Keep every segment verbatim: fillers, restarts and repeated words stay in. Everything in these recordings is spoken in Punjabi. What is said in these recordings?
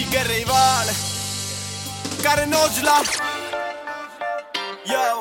ਗਰੇਵਾਲ ਕਰ ਨੌਜਲਾ ਯੋ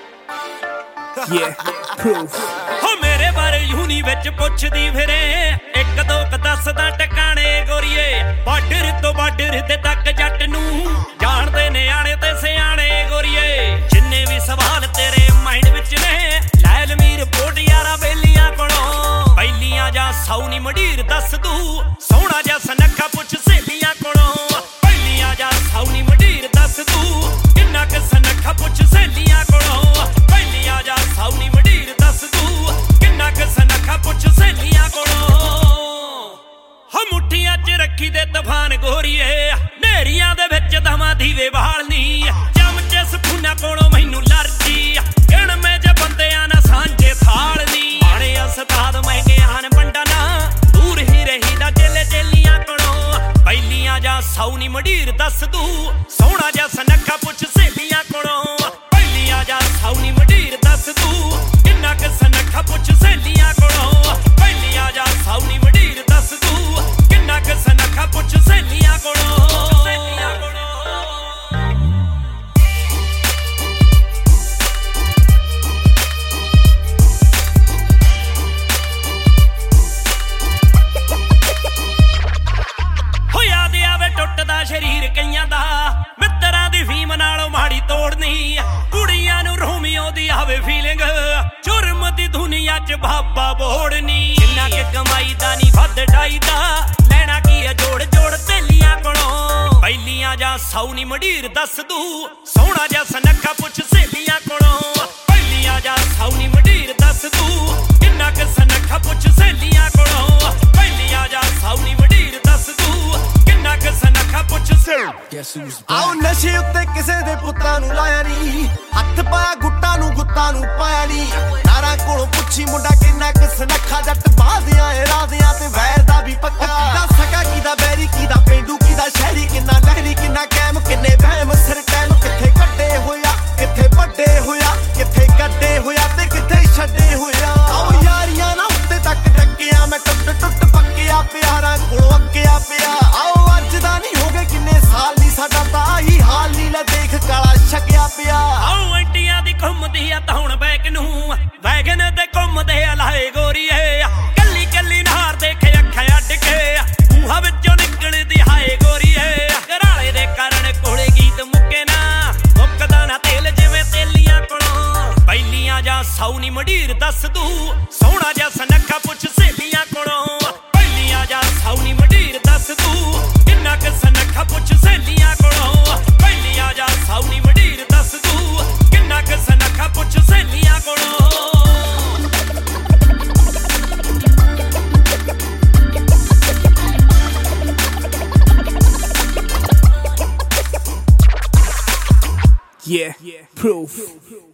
Yeah, proof. ਹੋ ਮੇਰੇ ਬਾਰੇ ਯੂਨੀ ਵਿੱਚ ਪੁੱਛਦੀ ਫਿਰੇ ਇੱਕ ਦੋ ਕ ਦੱਸਦਾ ਟਿਕਾਣੇ ਗੋਰੀਏ ਬਾਰਡਰ ਤੋਂ ਬਾਰਡਰ ਤੇ ਤੱਕ ਜੱਟ ਨੂੰ ਜਾਣਦੇ ਨਿਆਣੇ ਤੇ ਸਿਆਣੇ ਗੋਰੀਏ ਜਿੰਨੇ ਵੀ ਸਵਾਲ ਤੇਰੇ ਮਾਈਂਡ ਵਿੱਚ ਨੇ ਲੈ ਲਮੀ ਰਿਪੋਰਟ ਯਾਰਾ ਬੇਲੀਆਂ ਕੋਲੋਂ ਪਹਿਲੀਆਂ ਜਾਂ ਸੌ ਨੀ ਮਡੀਰ ਦੱਸ ਦੂ ਸੋਹਣਾ ਜਾਂ ਸਨੱਖਾ ਪੁੱਛ ਸਹੇਲੀਆਂ ਕੋਲੋਂ ਪਹਿਲੀਆਂ ਜਾਂ ਸੌ ਨੀ ਮਡੀਰ ਦੱਸ ਦੂ ਕਿੰਨਾ ਕ ਸਨੱਖਾ ਪੁੱਛ ਸਹੇਲੀਆਂ ਕੋਲੋਂ ਪਹਿਲੀਆਂ ਜਾਂ ਸੌ ਨੀ ਮਡੀਰ ਦੱਸ ਦੂ ਕਿੰਨਾ ਕ ਸਨੱਖਾ ਪੁੱਛ ਸਹੇਲੀਆਂ ਕੋਲੋਂ ਹੋ ਮੁੱਠੀਆਂ 'ਚ ਰੱਖੀ ਦੇ ਤੂਫਾਨ ਗੋਰੀਏ ਨੇਰੀਆਂ ਦੇ ਵਿੱਚ ਦਵਾਂ ਦੀਵੇ ਬਾਲਨੀ ਚਮਚੇ ਸਪੂਨਾ ਕੋਲੋਂ ਮੈਨੂੰ ਲਰਜੀ ਗਿਣ ਮੇ ਜੇ ਬੰਦਿਆਂ ਨਾ ਸਾਂਝੇ ਥਾਲਨੀ ਆਣੇ ਉਸਤਾਦ ਮਹਿੰਗੇ ਹਨ ਬੰਡਾ ਨਾ ਦੂਰ ਹੀ ਰਹੀਦਾ ਚੇਲੇ ਚੇਲੀਆਂ ਕੋਲੋਂ ਪਹਿਲੀਆਂ ਜਾਂ ਸੌ ਨੀ ਮਡੀਰ ਦੱਸ ਦੂ ਸੋਹਣਾ ਜਾਂ ਸਨੱਖਾ ਪੁੱਛ ਸਹੇਲੀਆਂ ਕੋਲੋਂ ਪਹਿਲੀਆਂ ਜਾਂ ਸੌ ਨੀ ਮਡੀਰ ਦੱਸ ਦੂ ਕਿੰਨਾ ਕ ਸਨੱਖਾ ਪੁੱਛ ਸਹੇਲੀਆਂ ਕੋਲੋਂ ਪਹਿਲੀਆਂ ਜਾਂ ਸੌ ਨੀ ਮਡੀਰ ਦੱਸ ਦੂ ਕਿੰਨਾ ਕ ਸਨੱਖਾ ਪੁੱਛ ਸਹੇਲੀਆਂ ਕੋਲੋਂ ਸਹੇਲੀਆਂ ਕੋਲੋਂ ਟੁੱਟਦਾ ਸ਼ਰੀਰ ਕਈਆਂ ਦਾ ਮਿੱਤਰਾਂ ਦੀ ਫੀਮ ਨਾਲੋਂ ਮਾੜੀ ਤੋੜਨੀ ਕੁੜੀਆਂ ਨੂੰ ਰੋਮੀਓ ਦੀ ਆਵੇ ਫੀਲਿੰਗ ਜੁਰਮ ਦੀ ਦੁਨੀਆ 'ਚ ਬਾਬਾ ਬੋੜਨੀ ਜਿੰਨਾ ਕਿ ਕਮਾਈ ਦਾ ਨਹੀਂ ਵੱਧ ਡਾਈਦਾ ਲੈਣਾ ਕੀ ਆ ਜੋੜ ਜੋੜ ਤੇਲੀਆਂ ਕੋਲੋਂ ਪਹਿਲੀਆਂ ਜਾਂ ਸੌ ਨੀ ਮਡੀਰ ਦੱਸ ਦੂ ਸੋਹਣਾ ਜਾਂ ਸਨੱਖਾ ਪੁੱਛ ਸਹੇਲੀਆਂ ਕੋਲੋਂ ਪਹਿਲੀਆਂ ਜਾਂ ਸੌ ਨੀ ਮਡੀਰ ਦੱਸ ਦੂ ਕਿੰਨਾ ਕ ਸਨੱਖਾ ਪੁੱਛ ਸਹੇਲੀਆਂ ਕੋਲੋਂ ਪਹਿਲੀਆਂ ਜਾਂ ਸੌ ਨੀ ਮਡੀਰ ਦੱਸ ਦੂ ਕਿੰਨਾ ਕ ਸਨੱਖਾ ਪੁੱਛ ਆਓ ਨਸ਼ੇ ਉੱਤੇ ਕਿਸੇ ਦੇ ਪੁੱਤਾਂ ਨੂੰ ਲਾਇਆ ਨੀ ਹੱਥ ਪਾਇਆ ਗੁੱਟਾਂ ਨੂੰ ਗੁੱਤਾਂ ਨੂੰ ਪਾਇਆ ਨੀ ਨਾਰਾਂ ਕੋਲੋਂ ਪੁੱਛੀ ਮੁੰਡਾ ਕਿੰਨਾ ਕ ਸਨੱਖਾ ਜੱਟ ਬਾਜ਼ਿਆਂ ਏ ਰਾਜ਼ਿਆਂ ਤੇ ਵੈਰ ਦਾ ਵੀ ਪੱਕਾ ਕਿਦਾ ਸਕਾ ਕਿਦਾ ਬੈਰੀ ਕਿਦਾ ਪੇਂਡੂ ਕਿਦਾ ਸ਼ਹਿਰੀ ਕਿੰਨਾ ਲਹਿਰੀ ਕਿੰਨਾ ਕੈਮ ਕਿੰਨੇ ਵਹਿਮ ਸਿਰ ਟਾਈਮ ਕਿੱਥੇ ਕੱਢੇ ਹੋਇਆ ਕਿੱਥੇ ਵੱਡੇ ਹੋਇਆ ਕਿੱਥੇ ਕੱਢੇ ਹੋਇਆ ਤੇ ਕਿੱਥੇ ਛੱਡੇ ਹੋਇਆ ਆਓ ਯਾਰੀਆਂ ਨਾ ਉੱਤੇ ਤੱਕ ਟੱਕਿਆ ਮੈਂ ਟੁੱਟ ਟੁੱਟ ਪੱਕਿਆ ਪਿਆਰਾਂ ਕੋਲੋਂ ਅੱਕਿਆ ਪਿਆ ਆਓ ਅੱਜ ਦਾ ਨਹੀਂ ਹੋ ਗਏ ਕਿੰਨੇ ਸਾਲ ਨੀ ਸਾਡਾ ਤਾਂ ਆਹੀ ਹਾਲ ਨੀ ਲੈ ਦੇਖ ਕਾਲਾ ਛਕਿਆ ਪਿਆ ਆਓ ਐਂਟੀਆਂ ਦੀ ਘੁੰਮਦੀ ਆ ਤਾਂ ਹੁਣ ਬੈਕ ਨੂੰ ਵੈਗਨ ਤੇ ਘੁੰਮਦੇ ਆ ਲਾਏ ਗੋਰੀਏ ਕੱਲੀ ਕੱਲੀ ਨਹਾਰ ਦੇਖੇ ਅੱਖਾਂ ਅੱਡ ਕੇ ਮੂੰਹਾਂ ਵਿੱਚੋਂ ਨਿਕਲਦੀ ਹਾਏ ਗੋਰੀਏ ਘਰਾਲੇ ਦੇ ਕਾਰਨ ਕੋਲੇ ਗੀਤ ਮੁੱਕੇ ਨਾ ਮੁੱਕਦਾ ਨਾ ਤੇਲ ਜਿਵੇਂ ਤੇਲੀਆਂ ਕੋਲੋਂ ਪਹਿਲੀਆਂ ਜਾਂ ਸੌ ਨੀ ਮਡੀਰ ਦੱਸ ਦੂ ਸੋਹਣਾ ਜਾਂ ਸਨੱਖਾ ਪੁੱਛ ਸਹੇਲੀਆਂ ਕੋਲੋਂ ਪਹਿਲੀਆਂ ਜਾਂ ਸੌ ਨੀ ਮਡੀਰ ਦੱਸ ਦੂ ਕਿੰਨਾ ਕ ਸਨੱਖਾ ਪੁੱਛ ਸਹੇਲੀਆਂ ਕੋਲੋਂ ਪਹਿਲੀਆਂ ਜਾਂ ਸੌ ਨੀ ਮਡੀਰ ਦੱਸ ਦੂ ਕਿੰਨਾ ਕ ਸਨੱਖਾ ਪੁੱਛ ਸਹੇਲੀਆਂ ਕੋਲੋਂ Yeah, proof.